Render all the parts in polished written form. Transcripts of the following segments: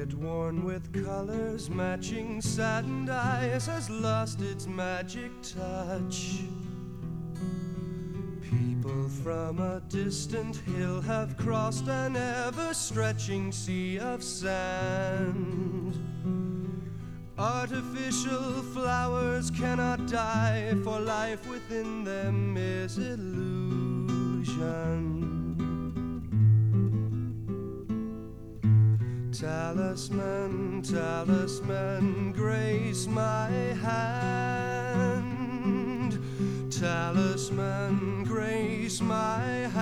Locket worn with colors matching saddened eyes has lost its magic touch. People from a distant hill have crossed an ever-stretching sea of sand. Artificial flowers cannot die, for life within them is illusion. Talisman, talisman, grace my hand. Talisman, grace my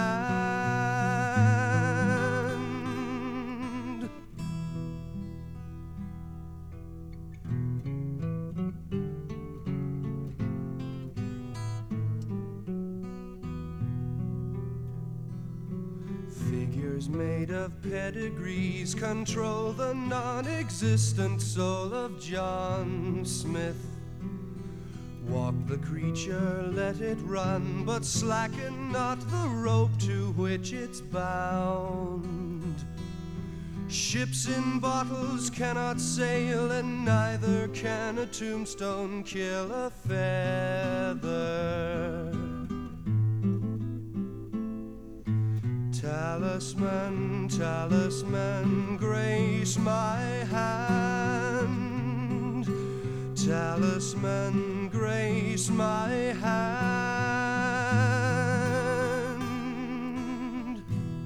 hand. Figures made of pedigrees control the non-existent soul of John Smith. Walk the creature, let it run, but slacken not the rope to which it's bound. Ships in bottles cannot sail, and neither can a tombstone kill a feather. Talisman, talisman, grace my hand. Talisman, grace my hand.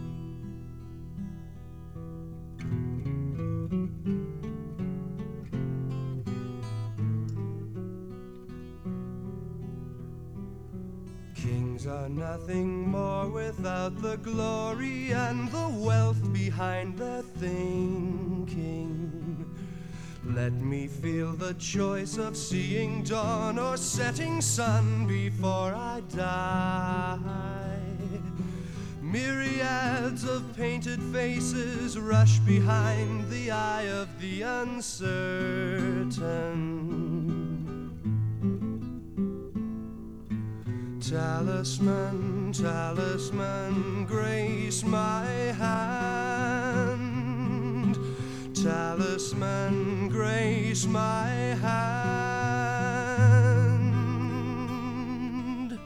Kings are nothing more without the glory and the wealth behind their thinking. Let me feel the choice of seeing dawn or setting sun before I die. Myriads of painted faces rush behind the eye of the uncertain. Talisman, talisman, grace my hand. Talisman, grace my hand.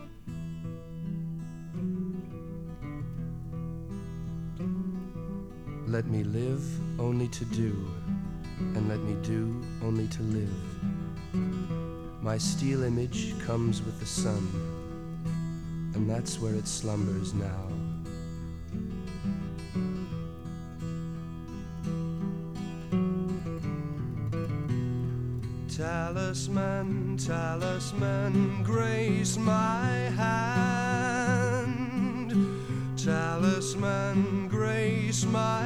Let me live only to do, and let me do only to live. My steel image comes with the sun, and that's where it slumbers now. Talisman, talisman, grace my hand. Talisman, grace my